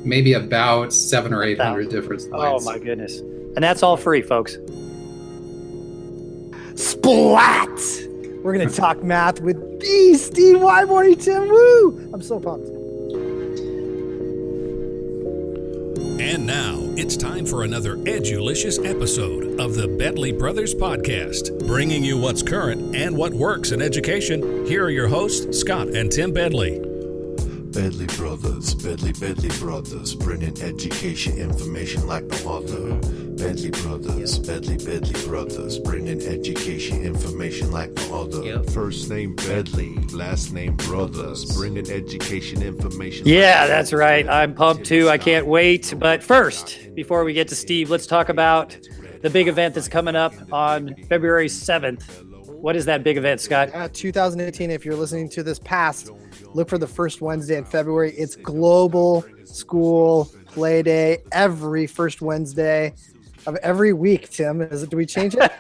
maybe about 700 or 800 1,000. different Oh slides. my goodness. And that's all free, folks. Splat! We're going to talk math with the Steve Wyborne, Tim Woo! I'm so pumped. And now it's time for another edulicious episode of the Bedley Brothers Podcast, bringing you what's current and what works in education. Here are your hosts, Scott and Tim Bedley. Bedley Brothers, Bedley Brothers, bringing education information like no other. Bedley Brothers, Bedley Brothers, bringing education information like no other. First name Bedley, last name Brothers, bringing education information. Yeah, that's right. I'm pumped too. I can't wait. But first, before we get to Steve, let's talk about the big event that's coming up on February 7th. What is that big event, Scott? 2018, if you're listening to this past, look for the first Wednesday in February. It's Global School Play Day every first Wednesday of every week, Tim. Do we change it?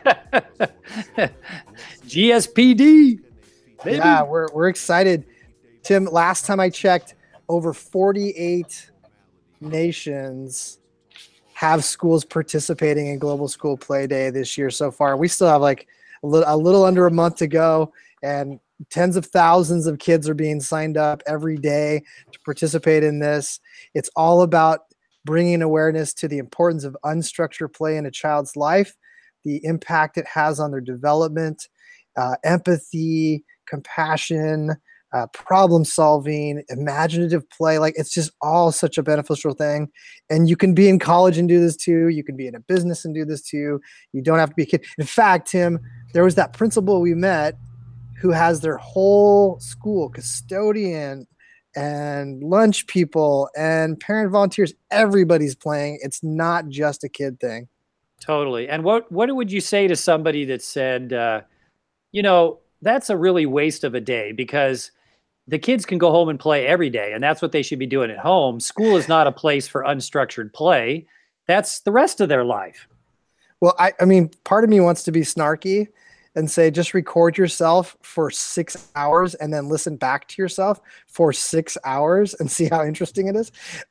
GSPD. Baby. Yeah, we're excited. Tim, last time I checked, over 48 nations have schools participating in Global School Play Day this year so far. We still have like a little under a month to go, and tens of thousands of kids are being signed up every day to participate in this. It's all about bringing awareness to the importance of unstructured play in a child's life, the impact it has on their development, empathy, compassion, problem solving, imaginative play. Like, it's just all such a beneficial thing. And you can be in college and do this too. You can be in a business and do this too. You don't have to be a kid. In fact, Tim, there was that principal we met who has their whole school custodian and lunch people and parent volunteers. Everybody's playing. It's not just a kid thing. Totally. And what would you say to somebody that said, that's a really waste of a day, because the kids can go home and play every day, and that's what they should be doing at home. School is not a place for unstructured play. That's the rest of their life. Well, I mean, part of me wants to be snarky and say, just record yourself for 6 hours and then listen back to yourself for 6 hours and see how interesting it is.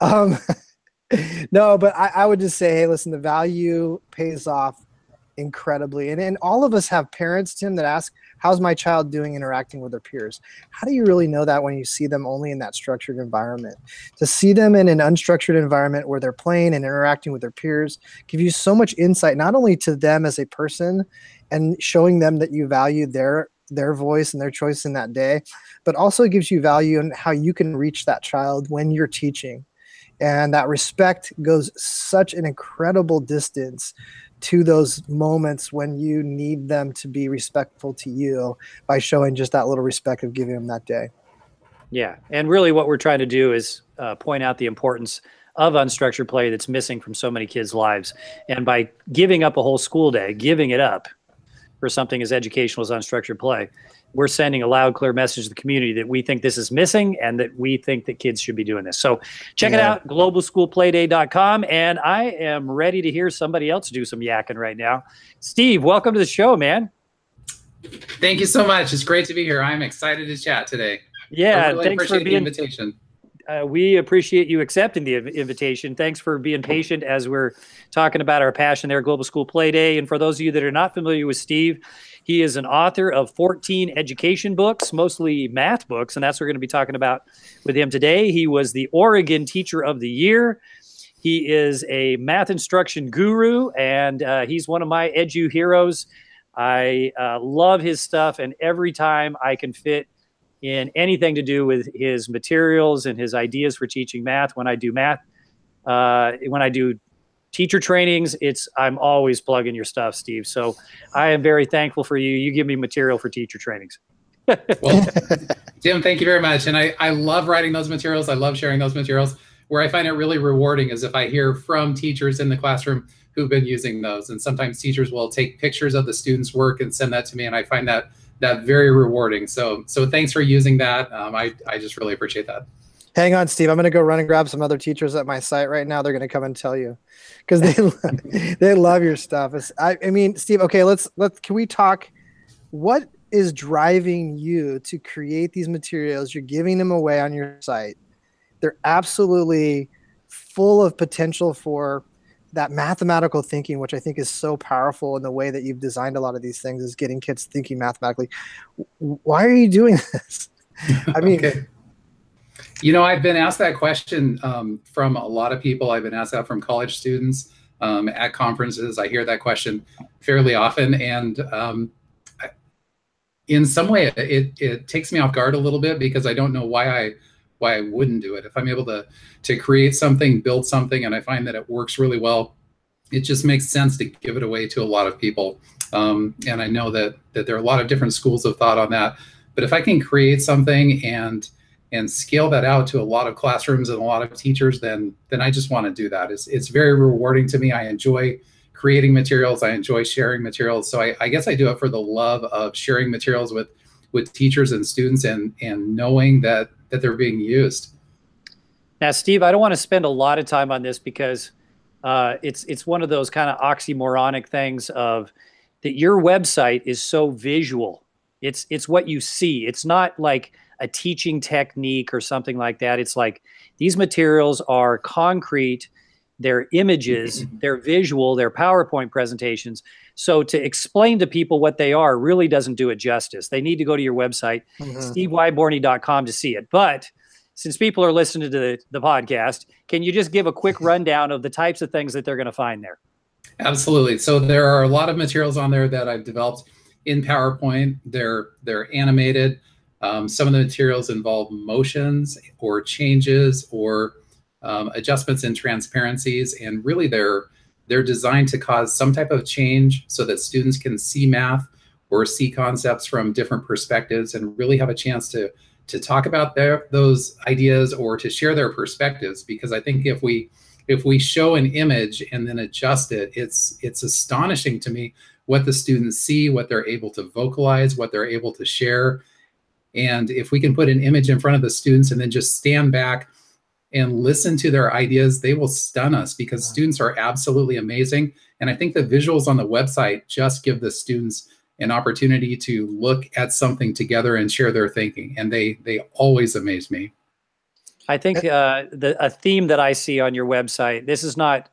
No, but I would just say, hey, listen, the value pays off incredibly. And all of us have parents, Tim, that ask, how's my child doing interacting with their peers? How do you really know that when you see them only in that structured environment? To see them in an unstructured environment where they're playing and interacting with their peers give you so much insight, not only to them as a person and showing them that you value their voice and their choice in that day, but also gives you value in how you can reach that child when you're teaching. And that respect goes such an incredible distance to those moments when you need them to be respectful to you by showing just that little respect of giving them that day. Yeah. And really what we're trying to do is point out the importance of unstructured play that's missing from so many kids' lives. And by giving up a whole school day, giving it up for something as educational as unstructured play, we're sending a loud, clear message to the community that we think this is missing and that we think that kids should be doing this. So check it out, globalschoolplayday.com. And I am ready to hear somebody else do some yakking right now. Steve, welcome to the show, man. Thank you so much. It's great to be here. I'm excited to chat today. Yeah, really thanks for being the invitation. We appreciate you accepting the invitation. Thanks for being patient as we're talking about our passion there, Global School Play Day. And for those of you that are not familiar with Steve, he is an author of 14 education books, mostly math books, and that's what we're going to be talking about with him today. He was the Oregon Teacher of the Year. He is a math instruction guru, and he's one of my edu heroes. I love his stuff, and every time I can fit in anything to do with his materials and his ideas for teaching math, when I do teacher trainings, I'm always plugging your stuff, Steve. So I am very thankful for you. You give me material for teacher trainings. Well, Tim, thank you very much. And I love writing those materials. I love sharing those materials. Where I find it really rewarding is if I hear from teachers in the classroom who've been using those. And sometimes teachers will take pictures of the students' work and send that to me. And I find that very rewarding. So thanks for using that. I just really appreciate that. Hang on, Steve. I'm going to go run and grab some other teachers at my site right now. They're going to come and tell you because they love your stuff. I mean, Steve, okay, can we talk? What is driving you to create these materials? You're giving them away on your site. They're absolutely full of potential for that mathematical thinking, which I think is so powerful in the way that you've designed a lot of these things, is getting kids thinking mathematically. Why are you doing this? I mean, Okay. You know, I've been asked that question from a lot of people. I've been asked that from college students at conferences. I hear that question fairly often. And in some way, it takes me off guard a little bit, because I don't know why I wouldn't do it. If I'm able to create something, build something, and I find that it works really well, it just makes sense to give it away to a lot of people. And I know that there are a lot of different schools of thought on that. But if I can create something and scale that out to a lot of classrooms and a lot of teachers, then I just want to do that. It's very rewarding to me. I enjoy creating materials. I enjoy sharing materials. So I guess I do it for the love of sharing materials with teachers and students, and knowing that they're being used. Now, Steve, I don't want to spend a lot of time on this, because it's one of those kind of oxymoronic things of that your website is so visual. It's what you see. It's not like a teaching technique or something like that. It's like these materials are concrete, they're images, they're visual, they're PowerPoint presentations. So to explain to people what they are really doesn't do it justice. They need to go to your website, stevewyborny.com, to see it. But since people are listening to the podcast, can you just give a quick rundown of the types of things that they're going to find there? Absolutely. So there are a lot of materials on there that I've developed in PowerPoint. They're animated. Some of the materials involve motions or changes or adjustments and transparencies, and really they're designed to cause some type of change so that students can see math or see concepts from different perspectives, and really have a chance to talk about those ideas or to share their perspectives. Because I think if we show an image and then adjust it, it's astonishing to me what the students see, what they're able to vocalize, what they're able to share. And if we can put an image in front of the students and then just stand back and listen to their ideas, they will stun us, because students are absolutely amazing. And I think the visuals on the website just give the students an opportunity to look at something together and share their thinking. And they always amaze me. I think a theme that I see on your website, this is not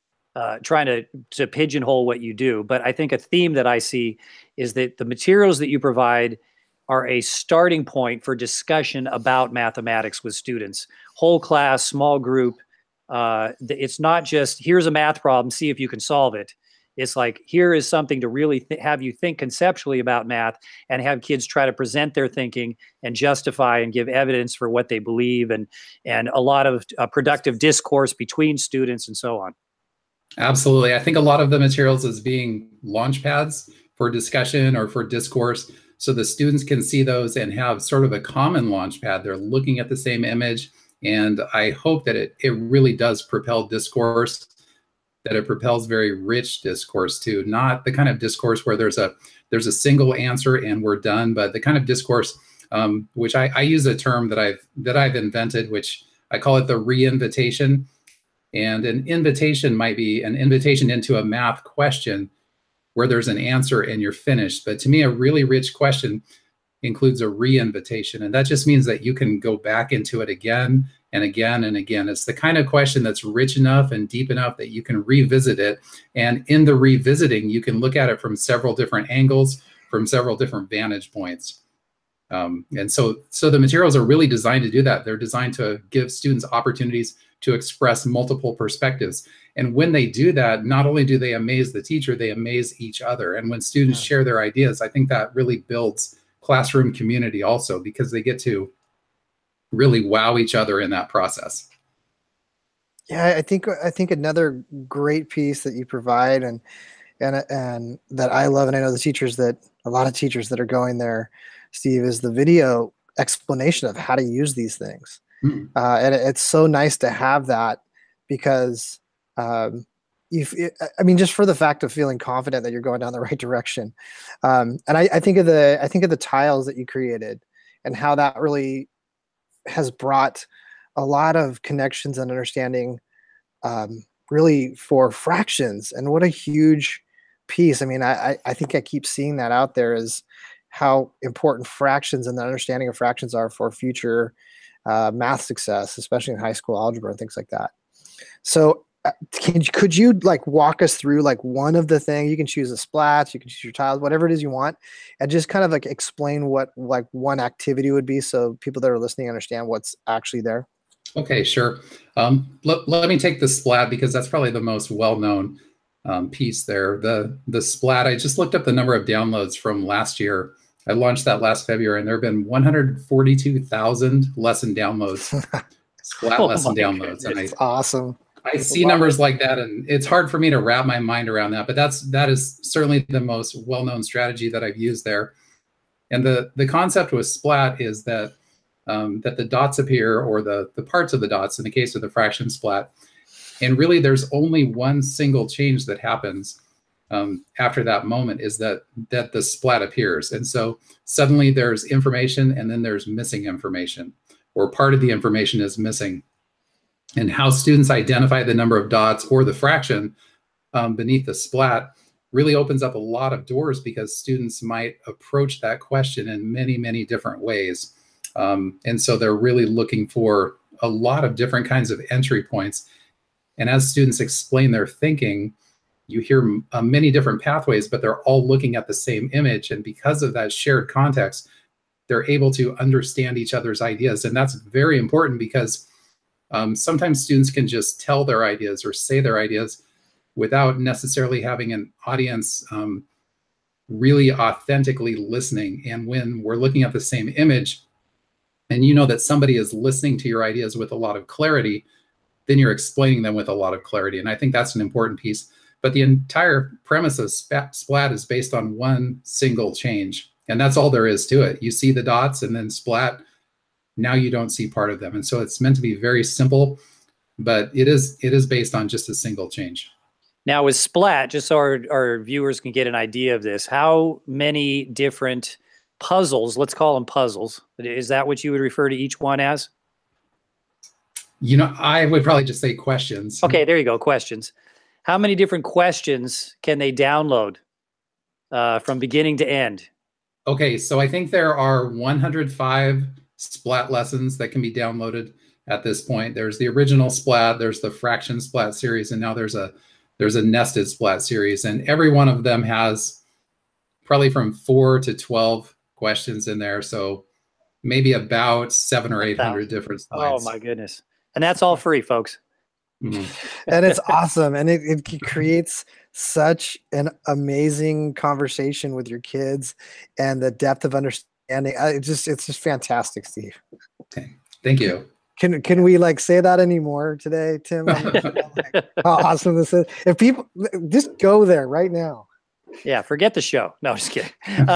trying to pigeonhole what you do, but I think a theme that I see is that the materials that you provide are a starting point for discussion about mathematics with students. Whole class, small group. It's not just, here's a math problem, see if you can solve it. It's like, here is something to really have you think conceptually about math, and have kids try to present their thinking and justify and give evidence for what they believe, and a lot of productive discourse between students and so on. Absolutely. I think a lot of the materials is being launch pads for discussion or for discourse, so the students can see those and have sort of a common launch pad. They're looking at the same image, and I hope that it really does propel discourse, that it propels very rich discourse too, not the kind of discourse where there's a single answer and we're done, but the kind of discourse, which I use a term that I've invented, which I call it the re-invitation. And an invitation might be an invitation into a math question where there's an answer and you're finished. But to me, a really rich question includes a re-invitation. And that just means that you can go back into it again and again and again. It's the kind of question that's rich enough and deep enough that you can revisit it. And in the revisiting, you can look at it from several different angles, from several different vantage points. And so the materials are really designed to do that. They're designed to give students opportunities to express multiple perspectives. And when they do that, not only do they amaze the teacher, they amaze each other. And when students share their ideas, I think that really builds classroom community also, because they get to really wow each other in that process. Yeah, I think another great piece that you provide and that I love, and I know a lot of teachers that are going there, Steve, is the video explanation of how to use these things. And it's so nice to have that, because just for the fact of feeling confident that you're going down the right direction. And I think of the tiles that you created and how that really has brought a lot of connections and understanding, really for fractions. And what a huge piece. I mean, I think I keep seeing that out there, is how important fractions and the understanding of fractions are for future math success, especially in high school algebra and things like that. So could you like walk us through like one of the things? You can choose a splat, you can choose your tiles, whatever it is you want, and just kind of like explain what like one activity would be so people that are listening understand what's actually there. Okay, sure. Let me take the splat because that's probably the most well-known piece there. The splat, I just looked up the number of downloads from last year. I launched that last February, and there have been 142,000 lesson downloads, splat lesson downloads. And It's awesome. I see numbers like that, and it's hard for me to wrap my mind around that. But that is certainly the most well-known strategy that I've used there. And the concept with splat is that that the dots appear, or the parts of the dots in the case of the fraction splat, and really there's only one single change that happens after that moment, is that the splat appears. And so suddenly there's information, and then there's missing information, or part of the information is missing. And how students identify the number of dots or the fraction beneath the splat really opens up a lot of doors, because students might approach that question in many, many different ways. And so they're really looking for a lot of different kinds of entry points. And as students explain their thinking, you hear many different pathways, but they're all looking at the same image. And because of that shared context, they're able to understand each other's ideas. And that's very important, because sometimes students can just tell their ideas or say their ideas without necessarily having an audience really authentically listening. And when we're looking at the same image, and you know that somebody is listening to your ideas with a lot of clarity, then you're explaining them with a lot of clarity. And I think that's an important piece. But the entire premise of splat is based on one single change. And that's all there is to it. You see the dots, and then splat, now you don't see part of them. And so it's meant to be very simple, but it is based on just a single change. Now with splat, just so our viewers can get an idea of this, how many different puzzles, let's call them puzzles, is that what you would refer to each one as? You know, I would probably just say questions. Okay, there you go, questions. How many different questions can they download from beginning to end? Okay, so I think there are 105 splat lessons that can be downloaded at this point. There's the original splat, there's the fraction splat series, and now there's a nested splat series. And every one of them has probably from 4 to 12 questions in there. So maybe about 700 or 800 different slides. Oh my goodness. And that's all free, folks. Mm-hmm. And it's awesome. And it creates such an amazing conversation with your kids, and the depth of understanding. It's just fantastic, Steve. Okay. Thank you. Can we like say that anymore today, Tim? Like, how awesome this is. If people just go there right now. Yeah, forget the show. No, just kidding.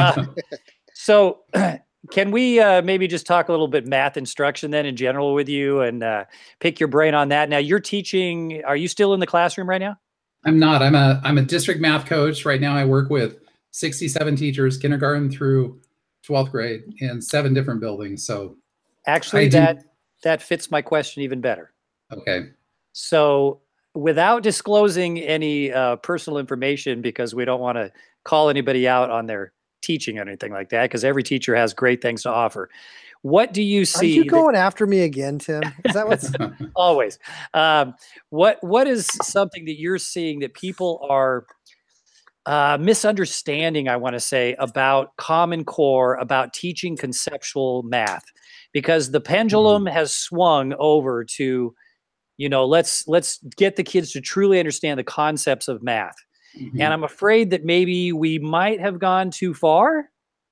So can we maybe just talk a little bit math instruction then in general with you, and pick your brain on that? Now you're teaching, are you still in the classroom right now? I'm not. I'm a district math coach. Right now I work with 67 teachers, kindergarten through 12th grade, in 7 different buildings. So actually that fits my question even better. Okay. So without disclosing any personal information, because we don't want to call anybody out on their teaching or anything like that, because every teacher has great things to offer. What do you see? Are you going after me again, Tim? Is that what's always? What is something that you're seeing that people are misunderstanding, I want to say, about Common Core, about teaching conceptual math? Because the pendulum has swung over to, you know, let's get the kids to truly understand the concepts of math. Mm-hmm. And I'm afraid that maybe we might have gone too far.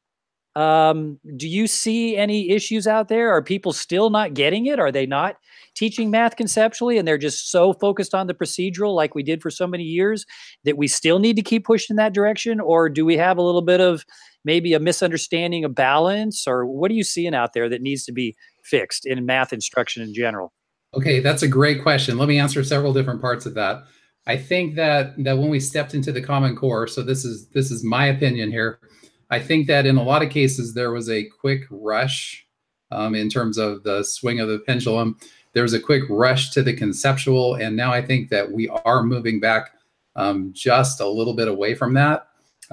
Do you see any issues out there? Are people still not getting it? Are they not teaching math conceptually, and they're just so focused on the procedural like we did for so many years that we still need to keep pushing in that direction? Or do we have a little bit of maybe a misunderstanding of balance? Or what are you seeing out there that needs to be fixed in math instruction in general? Okay, that's a great question. Let me answer several different parts of that. I think that when we stepped into the Common Core, so this is my opinion here, I think that in a lot of cases there was a quick rush in terms of the swing of the pendulum. There was a quick rush to the conceptual, and now I think that we are moving back just a little bit away from that.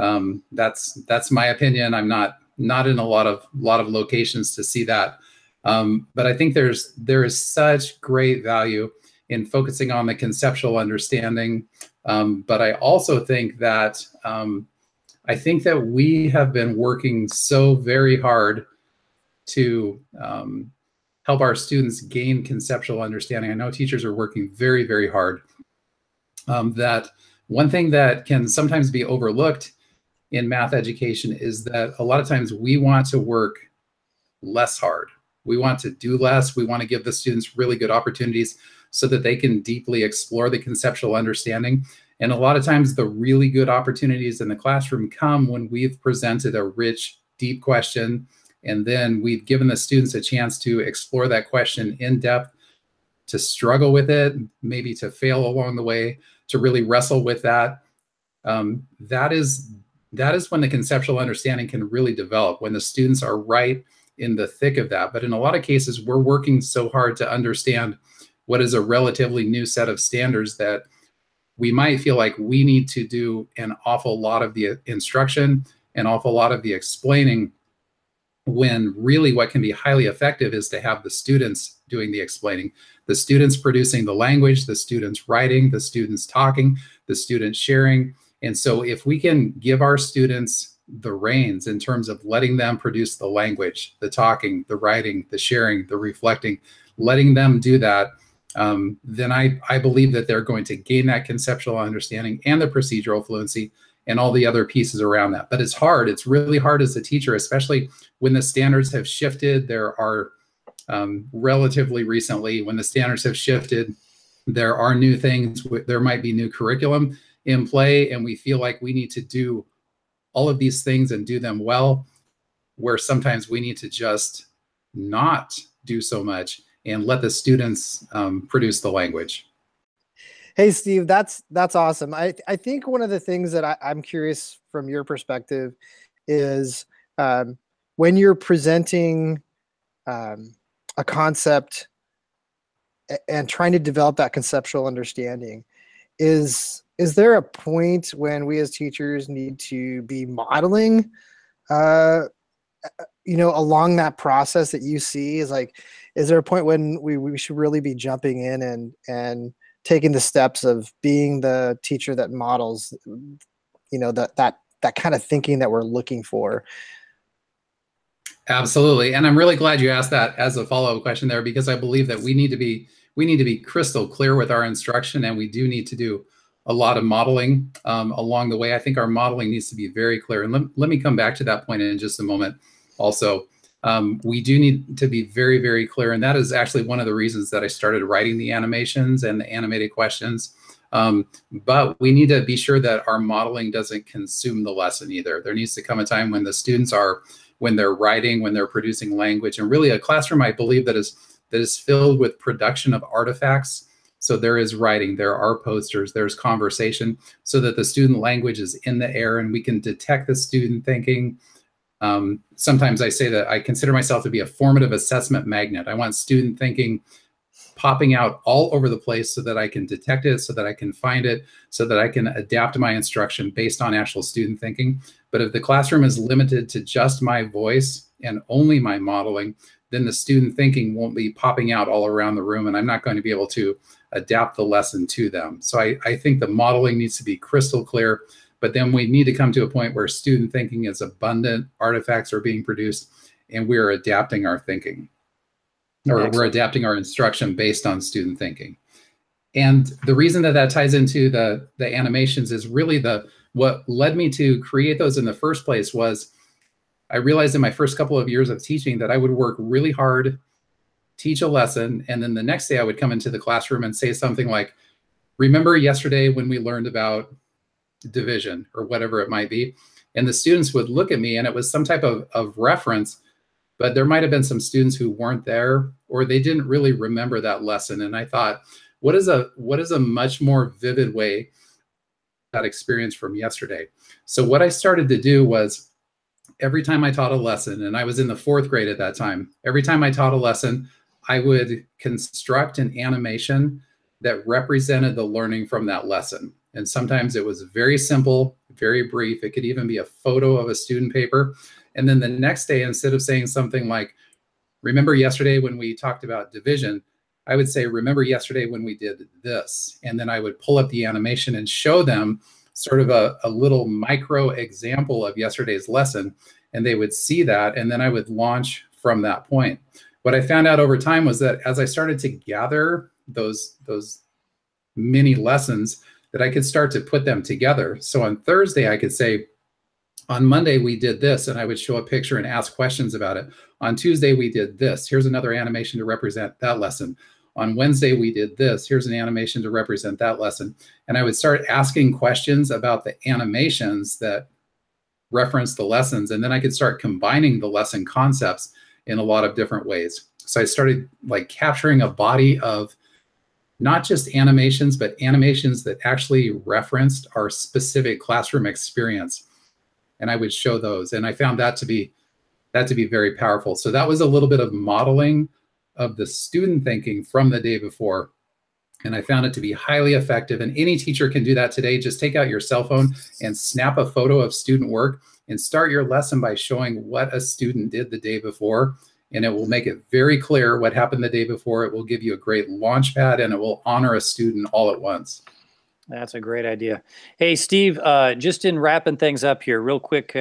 That's my opinion. I'm not in a lot of locations to see that, but I think there is such great value in focusing on the conceptual understanding. But I also think that we have been working so very hard to help our students gain conceptual understanding. I know teachers are working very, very hard. That one thing that can sometimes be overlooked in math education is that a lot of times we want to work less hard. We want to do less. We want to give the students really good opportunities so that they can deeply explore the conceptual understanding. And a lot of times the really good opportunities in the classroom come when we've presented a rich, deep question, and then we've given the students a chance to explore that question in depth, to struggle with it, maybe to fail along the way, to really wrestle with that. That is when the conceptual understanding can really develop, when the students are right in the thick of that. But in a lot of cases, we're working so hard to understand what is a relatively new set of standards that we might feel like we need to do an awful lot of the instruction, an awful lot of the explaining, when really what can be highly effective is to have the students doing the explaining, the students producing the language, the students writing, the students talking, the students sharing. And so if we can give our students the reins in terms of letting them produce the language, the talking, the writing, the sharing, the reflecting, letting them do that, then I believe that they're going to gain that conceptual understanding and the procedural fluency and all the other pieces around that. But it's hard. It's really hard as a teacher, especially when the standards have shifted. There are relatively recently, when the standards have shifted, there are new things. There might be new curriculum in play, and we feel like we need to do all of these things and do them well, where sometimes we need to just not do so much and let the students produce the language. Hey, Steve, that's awesome. I think one of the things that I'm curious from your perspective is when you're presenting a concept and trying to develop that conceptual understanding, is there a point when we as teachers need to be modeling, along that process that you see? Is there a point when we should really be jumping in and taking the steps of being the teacher that models, that kind of thinking that we're looking for? Absolutely. And I'm really glad you asked that as a follow-up question there, because I believe that we need to be crystal clear with our instruction, and we do need to do a lot of modeling along the way. I think our modeling needs to be very clear. And let me come back to that point in just a moment. Also, we do need to be very, very clear. And that is actually one of the reasons that I started writing the animations and the animated questions. But we need to be sure that our modeling doesn't consume the lesson either. There needs to come a time when the students when they're writing, when they're producing language, and really a classroom, I believe, that is filled with production of artifacts. So there is writing, there are posters, there's conversation, so that the student language is in the air and we can detect the student thinking. Sometimes I say that I consider myself to be a formative assessment magnet. I want student thinking popping out all over the place so that I can detect it, so that I can find it, so that I can adapt my instruction based on actual student thinking. But if the classroom is limited to just my voice and only my modeling, then the student thinking won't be popping out all around the room, and I'm not going to be able to adapt the lesson to them. So I think the modeling needs to be crystal clear, but then we need to come to a point where student thinking is abundant, artifacts are being produced, and we're adapting our thinking, or we're adapting our instruction based on student thinking. And the reason that ties into the animations is really what led me to create those in the first place was I realized in my first couple of years of teaching that I would work really hard, teach a lesson, and then the next day I would come into the classroom and say something like, remember yesterday when we learned about division, or whatever it might be? And the students would look at me, and it was some type of reference, but there might have been some students who weren't there, or they didn't really remember that lesson. And I thought, what is a much more vivid way that experience from yesterday? So what I started to do was, every time I taught a lesson, and I was in the 4th grade at that time, every time I taught a lesson, I would construct an animation that represented the learning from that lesson. And sometimes it was very simple, very brief. It could even be a photo of a student paper. And then the next day, instead of saying something like, remember yesterday when we talked about division, I would say, remember yesterday when we did this? And then I would pull up the animation and show them sort of a little micro example of yesterday's lesson, and they would see that, and then I would launch from that point. What I found out over time was that as I started to gather those mini lessons, that I could start to put them together. So on Thursday, I could say, on Monday, we did this, and I would show a picture and ask questions about it. On Tuesday, we did this. Here's another animation to represent that lesson. On Wednesday, we did this. Here's an animation to represent that lesson. And I would start asking questions about the animations that reference the lessons. And then I could start combining the lesson concepts in a lot of different ways. So I started like capturing a body of not just animations, but animations that actually referenced our specific classroom experience. And I would show those. And I found that to be very powerful. So that was a little bit of modeling of the student thinking from the day before. And I found it to be highly effective. And any teacher can do that today. Just take out your cell phone and snap a photo of student work and start your lesson by showing what a student did the day before. And it will make it very clear what happened the day before. It will give you a great launch pad, and it will honor a student all at once. That's a great idea. Hey, Steve, just in wrapping things up here, real quick,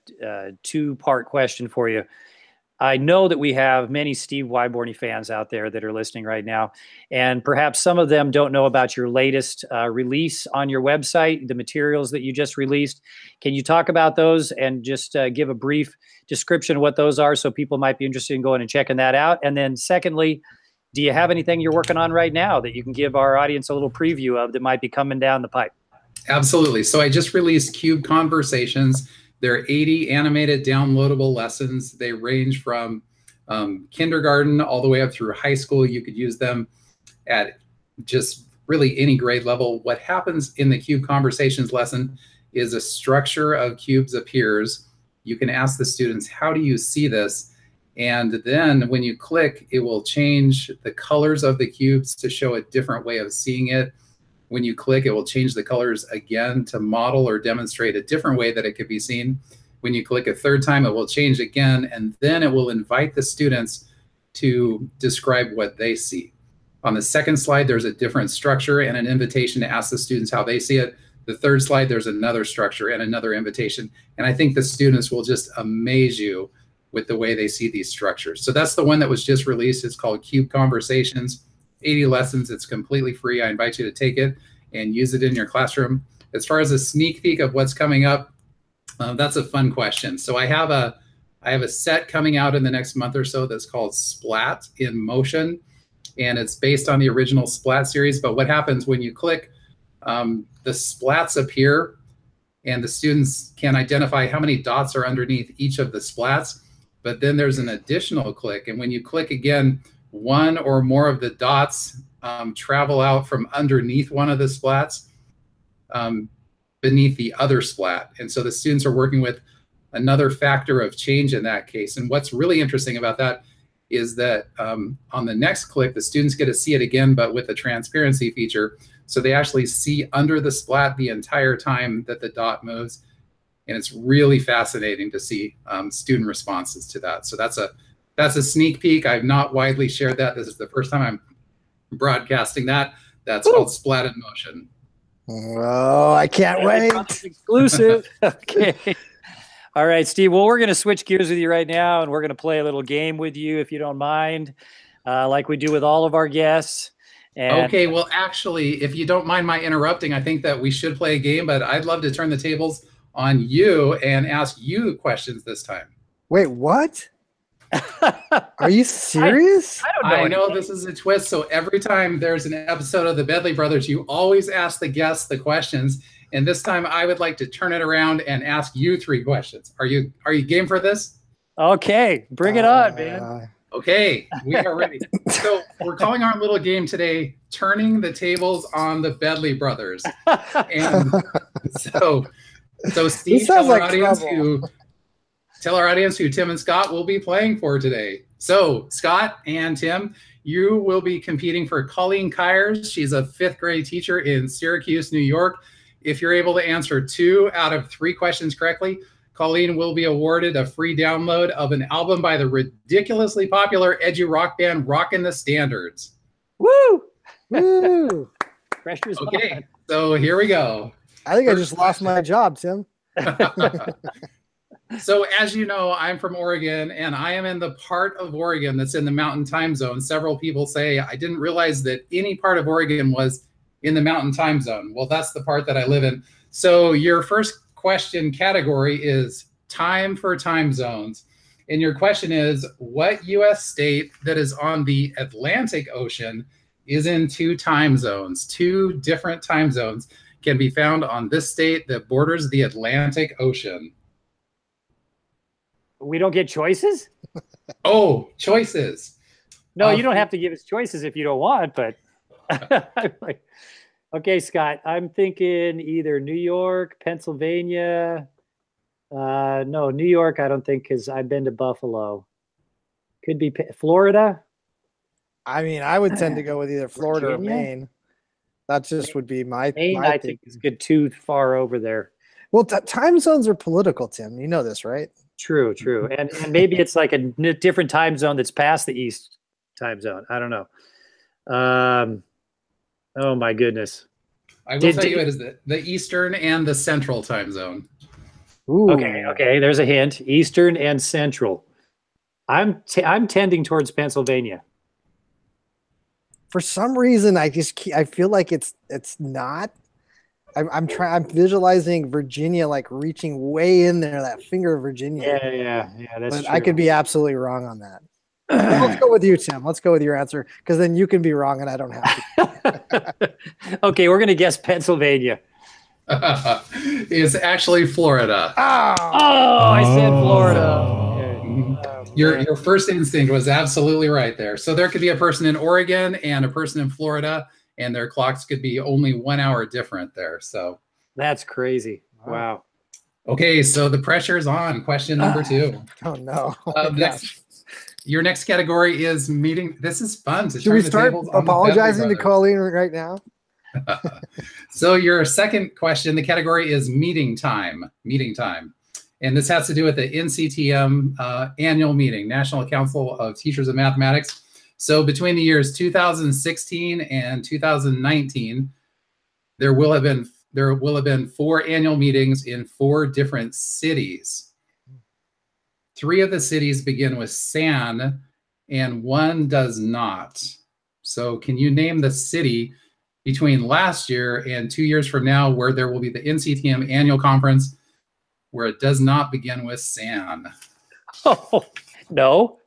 two-part question for you. I know that we have many Steve Wyborny fans out there that are listening right now, and perhaps some of them don't know about your latest release on your website, the materials that you just released. Can you talk about those and just give a brief description of what those are so people might be interested in going and checking that out? And then secondly, do you have anything you're working on right now that you can give our audience a little preview of that might be coming down the pipe? Absolutely. So I just released Cube Conversations. They're 80 animated downloadable lessons. They range from kindergarten all the way up through high school. You could use them at just really any grade level. What happens in the Cube Conversations lesson is a structure of cubes appears. You can ask the students, how do you see this? And then when you click, it will change the colors of the cubes to show a different way of seeing it. When you click, it will change the colors again to model or demonstrate a different way that it could be seen. When you click a third time, it will change again, and then it will invite the students to describe what they see. On the second slide, there's a different structure and an invitation to ask the students how they see it. The third slide, there's another structure and another invitation. And I think the students will just amaze you with the way they see these structures. So that's the one that was just released. It's called Cube Conversations, 80 lessons. It's completely free. I invite you to take it and use it in your classroom. As far as a sneak peek of what's coming up, that's a fun question. So I have a set coming out in the next month or so that's called Splat in Motion, and it's based on the original Splat series. But what happens when you click, the splats appear, and the students can identify how many dots are underneath each of the splats. But then there's an additional click, and when you click again, one or more of the dots travel out from underneath one of the splats beneath the other splat. And so the students are working with another factor of change in that case. And what's really interesting about that is that on the next click, the students get to see it again, but with a transparency feature. So they actually see under the splat the entire time that the dot moves. And it's really fascinating to see student responses to that. So that's a sneak peek. I've not widely shared that. This is the first time I'm broadcasting that. That's called Splat in Motion. Oh, I can't wait. Exclusive. Okay. All right, Steve. Well, we're going to switch gears with you right now, and we're going to play a little game with you, if you don't mind, like we do with all of our guests. And okay. Well, actually, if you don't mind my interrupting, I think that we should play a game, but I'd love to turn the tables on you and ask you questions this time. Wait, what? Are you serious? I know this is a twist. So every time there's an episode of the Bedley Brothers, you always ask the guests the questions. And this time I would like to turn it around and ask you 3 questions. Are you game for this? Okay, bring it on, man. Okay, we are ready. So we're calling our little game today, Turning the Tables on the Bedley Brothers. And so Steve, tell our audience who Tim and Scott will be playing for today. So Scott and Tim, you will be competing for Colleen Kyers. She's a 5th grade teacher in Syracuse, New York. If you're able to answer 2 out of 3 questions correctly, Colleen will be awarded a free download of an album by the ridiculously popular edgy rock band Rockin' the Standards. Woo! Woo! Pressure's Okay, on. so here we go. I think I just lost my job, Tim. So as you know, I'm from Oregon, and I am in the part of Oregon that's in the Mountain Time Zone. Several people say, I didn't realize that any part of Oregon was in the Mountain Time Zone. Well, that's the part that I live in. So your first question category is time for time zones. And your question is, what U.S. state that is on the Atlantic Ocean is in two time zones? Two different time zones can be found on this state that borders the Atlantic Ocean. We don't get choices? Oh, choices. No, you don't have to give us choices if you don't want, but okay, Scott, I'm thinking either New York, Pennsylvania. No, New York, I don't think, because I've been to Buffalo. Could be Florida. I mean, I would tend to go with either Florida Virginia? or Maine. That just would be my. Maine, my I think, is good too far over there. Well, time zones are political, Tim. You know this, right? True. And maybe it's like a different time zone that's past the East time zone. I don't know. Oh my goodness. I will tell you it is the Eastern and the Central time zone. Ooh. Okay. There's a hint. Eastern and Central. I'm tending towards Pennsylvania. For some reason, I feel like it's not. I'm visualizing Virginia like reaching way in there, that finger of Virginia. Yeah. That's But true. I could be absolutely wrong on that. Let's go with you, Tim. Let's go with your answer, because then you can be wrong and I don't have to. Okay, we're gonna guess Pennsylvania. It's actually Florida. Oh, I said Florida. Your first instinct was absolutely right there. So there could be a person in Oregon and a person in Florida, and their clocks could be only 1 hour different there. So That's crazy. Wow. okay, so the pressure is on. Question number 2. Oh no! Oh, my gosh. Your next category is meeting. This is fun. Should we start apologizing to Colleen right now? So your second question, the category is meeting time. Meeting time. And this has to do with the NCTM annual meeting, National Council of Teachers of Mathematics. So between the years 2016 and 2019, there will have been 4 annual meetings in 4 different cities. 3 of the cities begin with San, and 1 does not. So can you name the city between last year and 2 years from now where there will be the NCTM annual conference where it does not begin with San? Oh, no.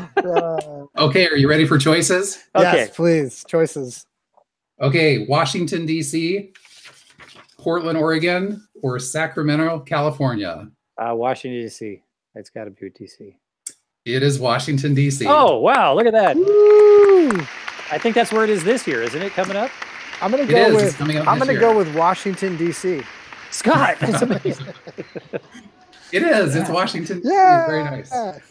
Okay, are you ready for choices? Okay. Yes, please. Choices. Okay, Washington, D.C., Portland, Oregon, or Sacramento, California? Washington, D.C. It's got to be D.C. It is Washington, D.C. Oh, wow. Look at that. Woo! I think that's where it is this year, isn't it? Coming up? I'm gonna It go is. It's with. coming up I'm this gonna year. go with Washington D.C. Scott, that's amazing. It is. It's Washington, D.C. Yeah. Very nice.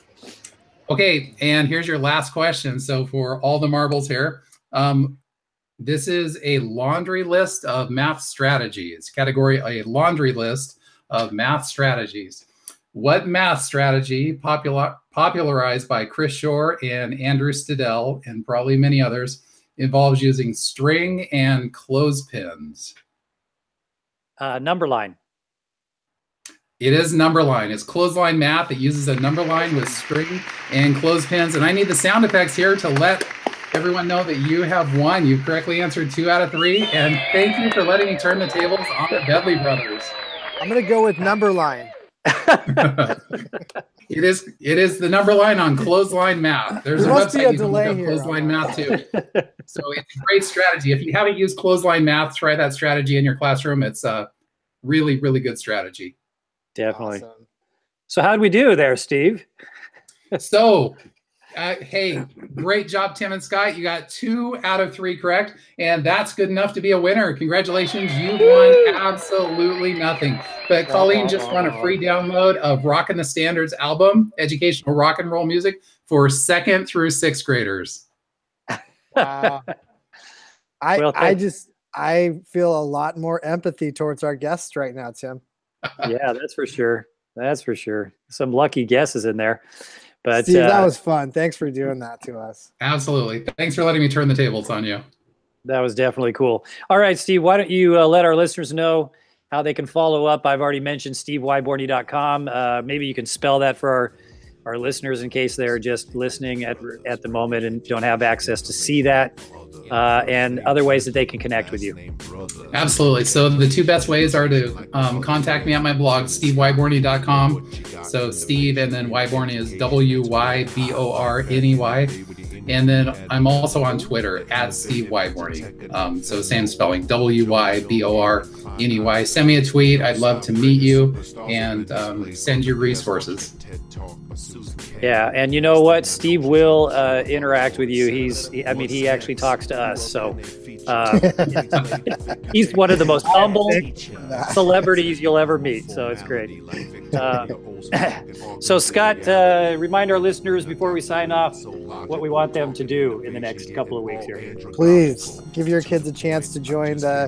Okay, and here's your last question. So for all the marbles here, this is a laundry list of math strategies. Category, a laundry list of math strategies. What math strategy popularized by Chris Shore and Andrew Stidell and probably many others involves using string and clothespins? Number line. It is number line. It's clothesline math. It uses a number line with string and clothespins. And I need the sound effects here to let everyone know that you have won. You've correctly answered 2 out of 3. And thank you for letting me turn the tables on the Bedley Brothers. I'm gonna go with number line. It is the number line on clothesline math. There's There a must be website a you can look delay up here. clothesline math too. So it's a great strategy. If you haven't used clothesline math, try that strategy in your classroom. It's a really, really good strategy. Definitely. Awesome. So how'd we do there, Steve? So, hey, great job, Tim and Scott. You got 2 out of 3 correct, and that's good enough to be a winner. Congratulations. You won absolutely nothing. But Colleen just won a free download of Rockin' the Standards album, educational rock and roll music for 2nd through 6th graders. Wow. Well, I feel a lot more empathy towards our guests right now, Tim. Yeah, that's for sure. That's for sure. Some lucky guesses in there. But Steve, that was fun. Thanks for doing that to us. Absolutely. Thanks for letting me turn the tables on you. That was definitely cool. All right, Steve, why don't you let our listeners know how they can follow up? I've already mentioned stevewyborny.com. Maybe you can spell that for our listeners in case they're just listening at the moment and don't have access to see that, and other ways that they can connect with you. Absolutely. So the two best ways are to contact me at my blog, stevewyborny.com. So Steve and then Wyborny is Wyborney. And then I'm also on Twitter at Steve Wyborny. So same spelling, Wyborney. Send me a tweet. I'd love to meet you and send you resources. Yeah, and you know what? Steve will interact with you. He actually talks to us. So he's one of the most humble celebrities you'll ever meet. So it's great. So Scott, remind our listeners before we sign off what we want them to do in the next couple of weeks here. Please give your kids a chance to join the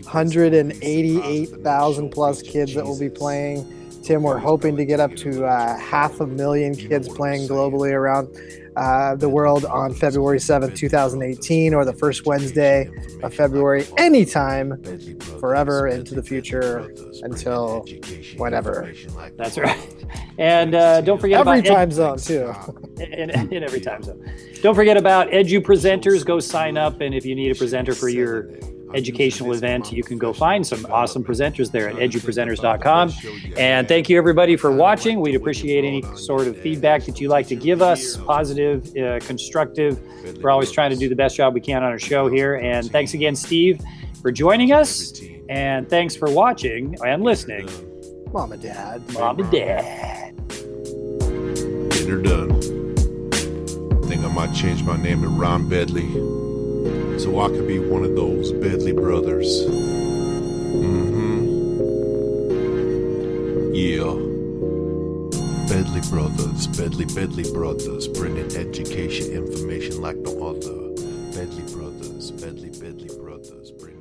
188,000 plus kids that will be playing. Tim, we're hoping to get up to 500,000 kids playing globally around the world on February 7th, 2018, or the first Wednesday of February, anytime, forever into the future, until whenever. That's right. And don't forget every about time zone, too. In every time zone. Don't forget about Edu Presenters. Go sign up, and if you need a presenter for your educational event, you can go find some awesome presenters there at edupresenters.com. And thank you everybody for watching. We'd appreciate any sort of feedback that you'd like to give us, positive, constructive. We're always trying to do the best job we can on our show here. And thanks again, Steve, for joining us. And thanks for watching and listening. Mom and Dad. Mom and Dad. Dinner done. Think I might change my name to Ron Bedley, so I could be one of those Bedley brothers. Yeah. Bedley Brothers, Bedley Brothers, bringing education information like no other. Bedley Brothers, Bedley Brothers, bringing